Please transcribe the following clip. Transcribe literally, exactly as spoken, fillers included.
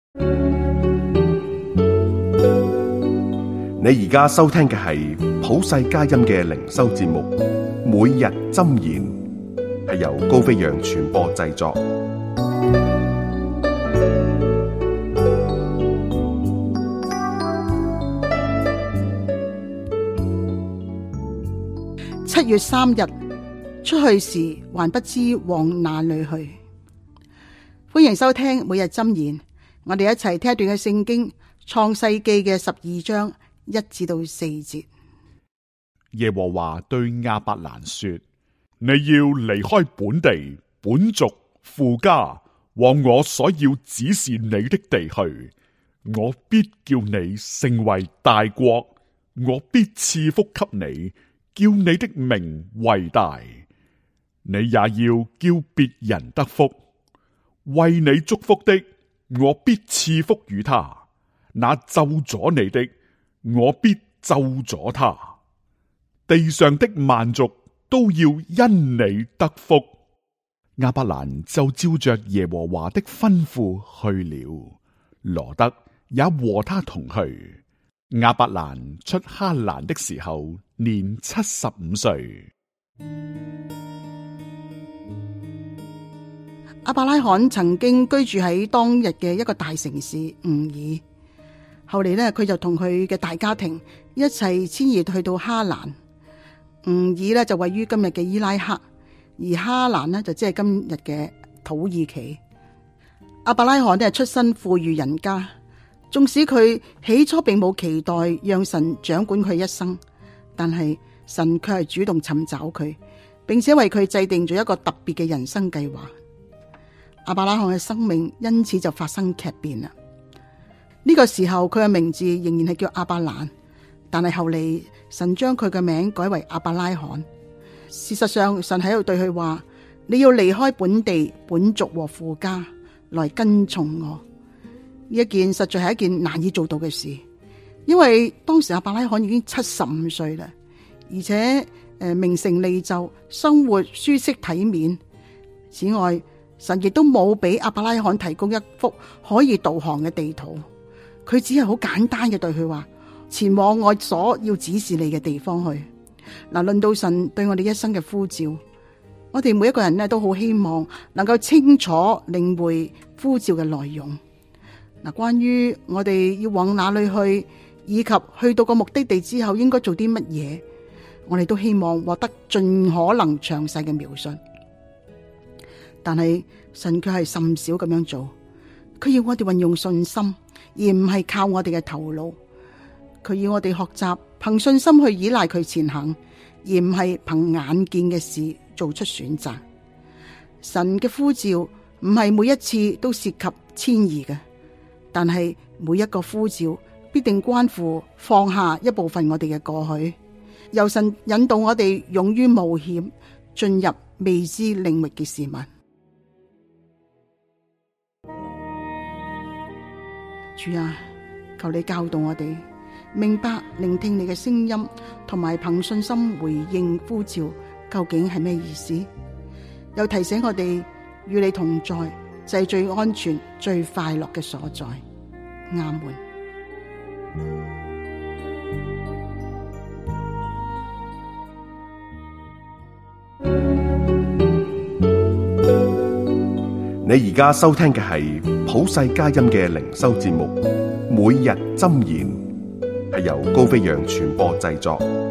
你而家收聽嘅係普世佳音嘅靈修節目，每日箴言，係由高飛揚傳播製作。 七月三日，出去時還不知往哪裏去。歡迎收聽每日箴言，我哋一齊聽一段嘅聖經，創世記嘅十二章一至到四節。 耶和華對亞伯蘭說：你要離開本地、本族、父家，往我所要指示你的地去。我必叫你成為大國，我必賜福給你，叫你的名為大。你也要叫別人得福。為你祝福的，我必賜福與他；那咒詛你的，我必咒詛他。地上的萬族都要因你得福。亞伯蘭就照着耶和華的吩咐去了，羅得也和他同去。亞伯蘭出哈蘭的時候，年七十五歲。 亞伯拉罕曾經居住喺當日嘅一個大城市吾爾，後嚟呢，佢就同佢嘅大家庭一齊遷移去到哈蘭。吾爾呢就位於今日嘅伊拉克，而哈蘭呢就即係今日嘅土耳其。亞伯拉罕呢係出身富裕人家，縱使佢起初並冇期待讓神掌管佢一生，但係神卻係主動尋找佢，並且為佢制定咗一個特別嘅人生計劃。亞伯拉罕嘅生命因此就發生劇變啦。呢個時候佢嘅名字仍然係叫亞伯蘭，但係後嚟神將佢嘅名改為亞伯拉罕。事實上，神喺度對佢話：你要離開本地、本族和父家，來跟從我。呢一件實在係一件難以做到嘅事，因為當時亞伯拉罕已經七十五歲啦，而且誒名成利就，生活舒適體面。此外，神亦都冇俾亞伯拉罕提供一幅可以導航嘅地圖，佢只係好簡單嘅對佢話：前往我所要指示你嘅地方去。嗱，論到神對我哋一生嘅呼召，我哋每一個人咧都好希望能夠清楚領會呼召嘅內容。嗱，關於我哋要往哪裏去，以及去到個目的地之後應該做啲乜嘢，我哋都希望獲得盡可能詳細嘅描述。但係神卻係甚少咁樣做，佢要我哋運用信心，而唔係靠我哋嘅頭腦。佢要我哋學習憑信心去依賴佢前行，而唔係憑眼見嘅事做出選擇。神嘅呼召唔係每一次都涉及遷移嘅，但係每一個呼召必定關乎放下一部分我哋嘅過去，由神引導我哋勇於冒險，進入未知領域嘅事物。主啊，求你教導我哋明白聆聽你嘅聲音，同埋憑信心回應呼召究竟係咩意思，又提醒我哋與你同在就係最安全、最快樂嘅所在。阿門。 你而家收聽嘅係普世佳音嘅靈修節目，每日箴言，係由高飛揚傳播製作。